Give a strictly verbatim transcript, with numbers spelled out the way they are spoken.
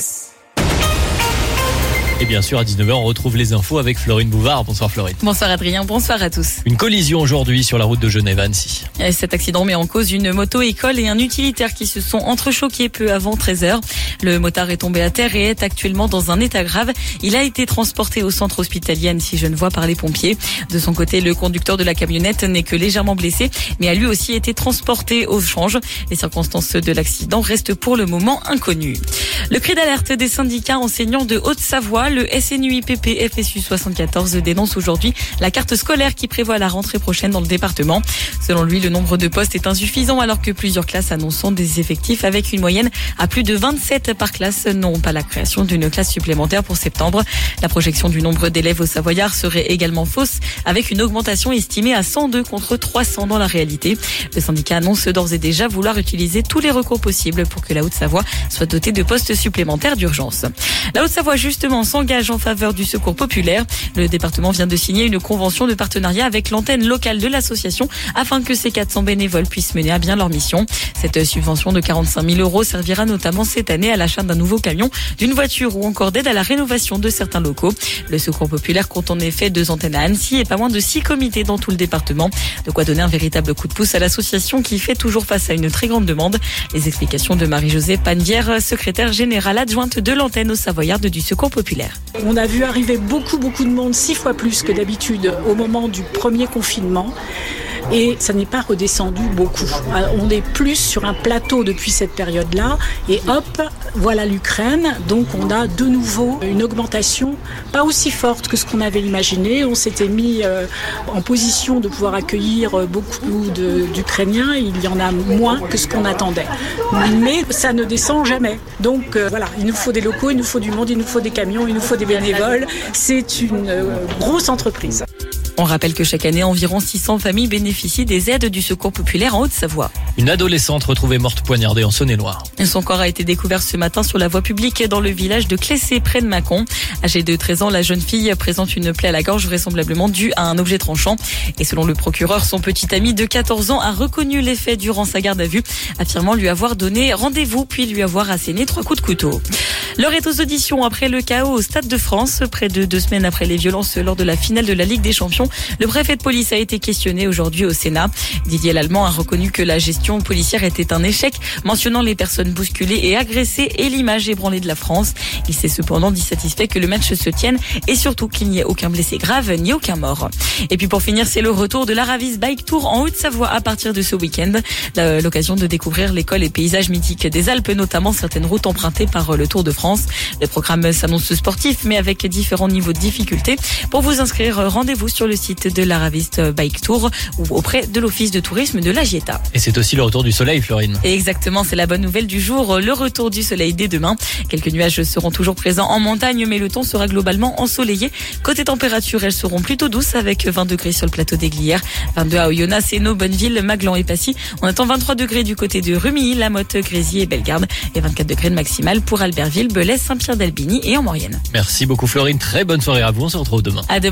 Et bien sûr, à dix-neuf heures, on retrouve les infos avec Florine Bouvard. Bonsoir Florine. Bonsoir Adrien, bonsoir à tous. Une collision aujourd'hui sur la route de Genève à Annecy. Cet accident met en cause une moto-école et un utilitaire qui se sont entrechoqués peu avant treize heures. Le motard est tombé à terre et est actuellement dans un état grave. Il a été transporté au centre hospitalier Annecy-Genevois par les pompiers. De son côté, le conducteur de la camionnette n'est que légèrement blessé, mais a lui aussi été transporté au change. Les circonstances de l'accident restent pour le moment inconnues. Le cri d'alerte des syndicats enseignants de Haute-Savoie, le S N U I P P F S U soixante-quatorze dénonce aujourd'hui la carte scolaire qui prévoit la rentrée prochaine dans le département. Selon lui, le nombre de postes est insuffisant alors que plusieurs classes annonçant des effectifs avec une moyenne à plus de vingt-sept par classe n'ont pas la création d'une classe supplémentaire pour septembre. La projection du nombre d'élèves au Savoyard serait également fausse avec une augmentation estimée à cent deux contre trois cents dans la réalité. Le syndicat annonce d'ores et déjà vouloir utiliser tous les recours possibles pour que la Haute-Savoie soit dotée de postes supplémentaires d'urgence. La Haute-Savoie justement s'engage en faveur du secours populaire. Le département vient de signer une convention de partenariat avec l'antenne locale de l'association afin que ces quatre cents bénévoles puissent mener à bien leur mission. Cette subvention de quarante-cinq mille euros servira notamment cette année à l'achat d'un nouveau camion, d'une voiture ou encore d'aide à la rénovation de certains locaux. Le secours populaire compte en effet deux antennes à Annecy et pas moins de six comités dans tout le département. De quoi donner un véritable coup de pouce à l'association qui fait toujours face à une très grande demande. Les explications de Marie-Josée Panvière, secrétaire générale adjointe de l'antenne au Savoyarde du Secours populaire. On a vu arriver beaucoup, beaucoup de monde, six fois plus que d'habitude au moment du premier confinement. Et ça n'est pas redescendu beaucoup. On est plus sur un plateau depuis cette période-là. Et hop, voilà l'Ukraine. Donc on a de nouveau une augmentation pas aussi forte que ce qu'on avait imaginé. On s'était mis en position de pouvoir accueillir beaucoup de, d'Ukrainiens. Il y en a moins que ce qu'on attendait. Mais ça ne descend jamais. Donc euh, voilà, il nous faut des locaux, il nous faut du monde, il nous faut des camions, il nous faut des bénévoles. C'est une euh, grosse entreprise. On rappelle que chaque année, environ six cents familles bénéficient des aides du Secours populaire en Haute-Savoie. Une adolescente retrouvée morte poignardée en Saône-et-Loire. Son corps a été découvert ce matin sur la voie publique dans le village de Clessé, près de Mâcon. Âgée de treize ans, la jeune fille présente une plaie à la gorge vraisemblablement due à un objet tranchant. Et selon le procureur, son petit ami de quatorze ans a reconnu les faits durant sa garde à vue, affirmant lui avoir donné rendez-vous puis lui avoir asséné trois coups de couteau. L'heure est aux auditions après le chaos au Stade de France. Près de deux semaines après les violences lors de la finale de la Ligue des Champions, le préfet de police a été questionné aujourd'hui au Sénat. Didier Lallemand a reconnu que la gestion policière était un échec, mentionnant les personnes bousculées et agressées et l'image ébranlée de la France. Il s'est cependant dit satisfait que le match se tienne et surtout qu'il n'y ait aucun blessé grave ni aucun mort. Et puis pour finir, c'est le retour de l'Aravis Bike Tour en Haute-Savoie à partir de ce week-end. L'occasion de découvrir l'école et paysages mythiques des Alpes, notamment certaines routes empruntées par le Tour de France. Le programme s'annonce sportif mais avec différents niveaux de difficulté. Pour vous inscrire, rendez-vous sur le site de l'Aravis Bike Tour ou auprès de l'office de tourisme de la Gieta. Et c'est aussi le retour du soleil, Florine. Et exactement, c'est la bonne nouvelle du jour, le retour du soleil dès demain. Quelques nuages seront toujours présents en montagne, mais le temps sera globalement ensoleillé. Côté température, elles seront plutôt douces avec vingt degrés sur le plateau des Glières, vingt-deux à Oyonnax, Sénaux, Bonneville, Maglan et Passy. On attend vingt-trois degrés du côté de Rumilly, La Motte, Grésy et Bellegarde et vingt-quatre degrés de maximal pour Albertville, Belay, Saint-Pierre-d'Albigny et en Maurienne. Merci beaucoup Florine, très bonne soirée à vous, on se retrouve demain. À demain.